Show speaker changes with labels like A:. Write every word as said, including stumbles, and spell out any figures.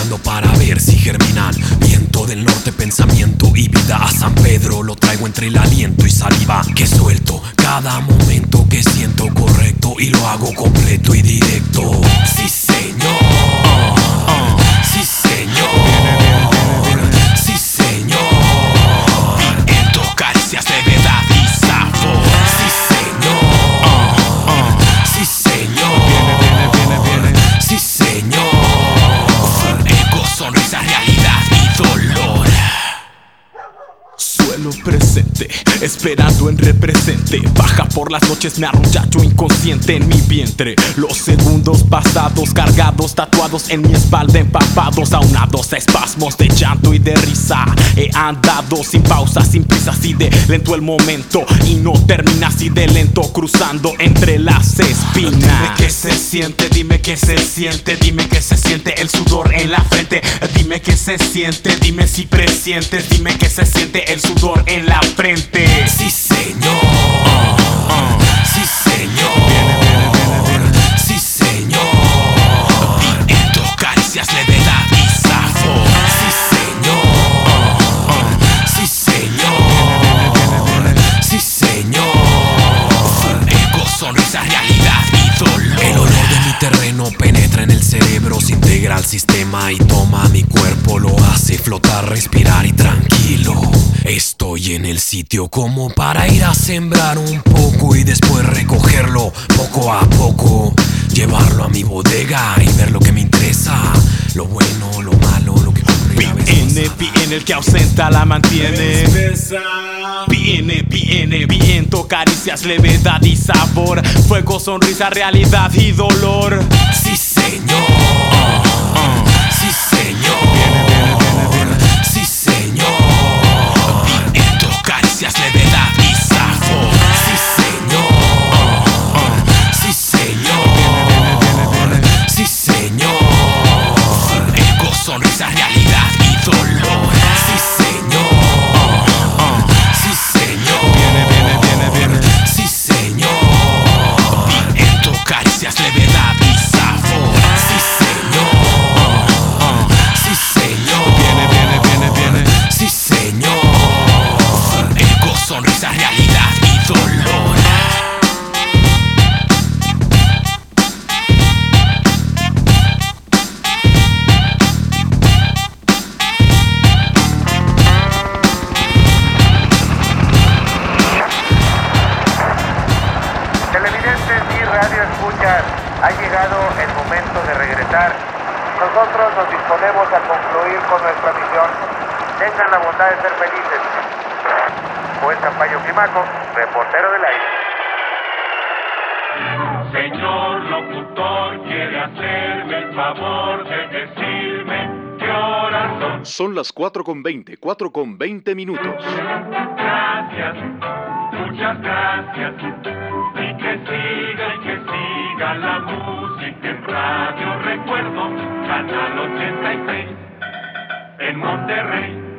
A: esperando para ver si germinan. Viento del norte, pensamiento y vida a San Pedro. Lo traigo entre el aliento y saliva que suelto. Cada momento que siento correcto y lo hago completo y directo. Sí, señor. Uh, uh, sí, señor. Sí, señor. Viento, caricias, levedad y sabor. Sí, señor. Uh, uh, sí, señor.
B: Viene, viene, viene, viene.
A: Sí, señor. Ego, sonrisa, realidad y dolor.
B: Suelo presente, esperando en represente. Baja por las noches, me arrollacho inconsciente en mi vientre. Los segundos pasados, cargados, tatuados en mi espalda, empapados, aunados a espasmos de llanto y de risa. He andado sin pausa, sin prisa, así de lento el momento. Y no termina así de lento, cruzando entre las espinas. Dime qué se siente, dime qué se siente. Dime qué se siente el sudor en la frente. Dime qué se siente, dime si presientes. Dime qué se siente el sudor en la frente.
A: Sí, señor. Uh, uh, sí, señor.
B: Viene, viene, viene, viene.
A: Sí, señor. Viento, caricias, levedad y sabor. Sí, señor. Uh, uh, sí, señor.
B: Viene, viene, viene.
A: Sí, señor. Ego, sonrisa, realidad y dolor. El olor de mi terreno penetra en el cerebro, se integra al sistema y toma mi cuerpo. Lo hace flotar, respirar y tranquilo. Estoy en el sitio como para ir a sembrar un poco y después recogerlo poco a poco. Llevarlo a mi bodega y ver lo que me interesa. Lo bueno, lo malo, lo que compré la vez
B: Viene,
A: pasada.
B: viene el que ausenta la mantiene. Viene, viene, viento, caricias, levedad y sabor. Fuego, sonrisa, realidad y dolor.
A: Sí, señor. Uh, uh, sí, señor.
B: Viene, viene, viene, viene.
A: Sí, señor. Viento, caricias, levedad y sabor. Sí, señor. Uh, uh, sí, señor.
B: Viene, viene, viene, viene.
A: Sí, señor. Ego, sonrisa, realidad y dolor. Sí, señor. Uh, uh, sí, señor.
B: Viene, viene, viene, viene.
A: Sí, señor. Viento, caricias, levedad y sabor. Sí, señor. Uh, uh, sí, señor.
B: Viene, viene, viene, viene.
A: Sí, señor. Ego, sonrisa, realidad y dolor.
C: Televidentes y radioescuchas, ha llegado el momento de regresar. Nosotros nos disponemos a concluir con nuestra misión. Tengan la bondad de ser felices. Juez Campayo Climaco, reportero del aire.
D: Señor locutor, quiere hacerme el favor de decirme qué horas son.
E: Son las cuatro con veinte, cuatro con veinte minutos.
D: Gracias, muchas gracias. Y que siga y que siga la música en Radio Recuerdo, Canal ochenta y seis, en Monterrey.